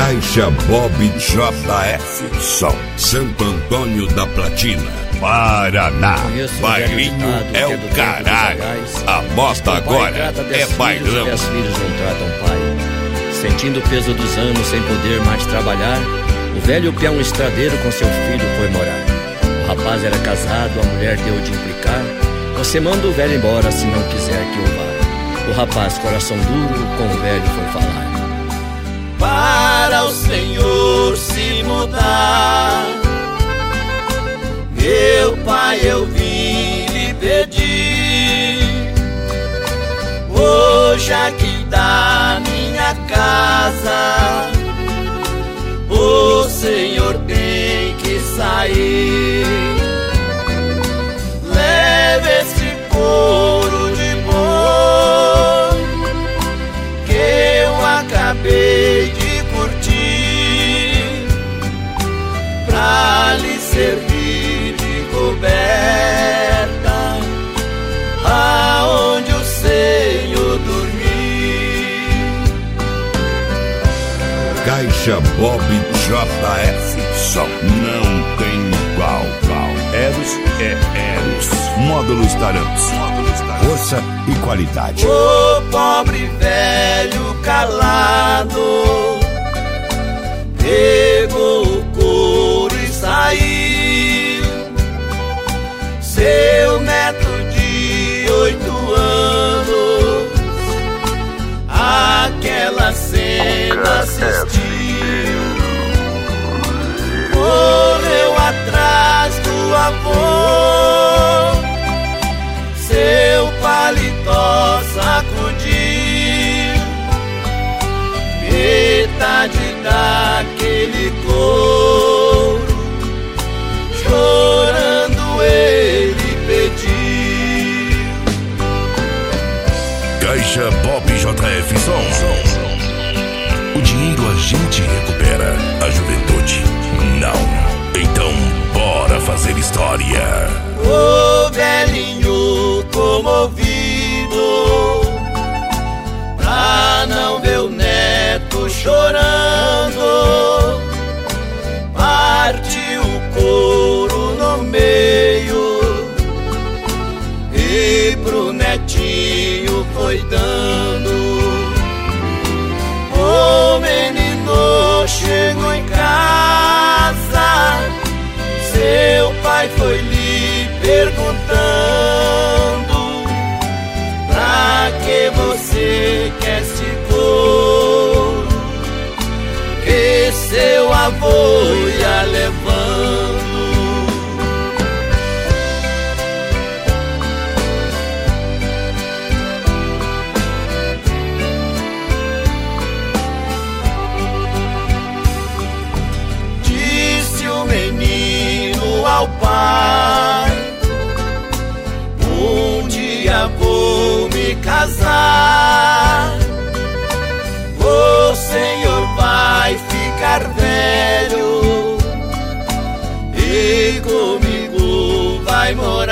Caixa Bob JF, Som, Santo Antônio da Platina, Paraná. Bailinho é o caralho. A moda agora é bailão. E as filhas não tratam pai. Sentindo o peso dos anos sem poder mais trabalhar, o velho peão estradeiro com seu filho foi morar. O rapaz era casado, a mulher deu de implicar: você manda o velho embora se não quiser que eu vá. O rapaz, coração duro, com o velho foi falar: para o Senhor se mudar, meu pai, eu vim lhe pedir. Hoje aqui da minha casa o Senhor tem que sair. Leve esse couro de boi que eu acabei de curtir, pra lhe servir de coberta aonde o Senhor dormir. Caixa Bob JF, Som, não tem igual. Eros é Eros. Módulos Taramps, força e qualidade. O pobre velho calado pegou o couro e saiu. Seu neto de 8 anos aquela cena assistiu. Correu atrás do avô, seu paletó sacudiu, metade daquele couro, chorando ele pediu. Caixa Bob JF Som. O dinheiro a gente recupera, a juventude não. Então bora fazer história. O velhinho comovido, pra não ver o neto chorando, partiu o couro no meio e pro netinho foi dando. O menino chegou em casa, seu pai foi lhe perguntando: pra que você quer esse couro que seu avô ia levando? Disse o menino ao pai: um dia vou me casar, o Senhor vai ficar velho e comigo vai morar.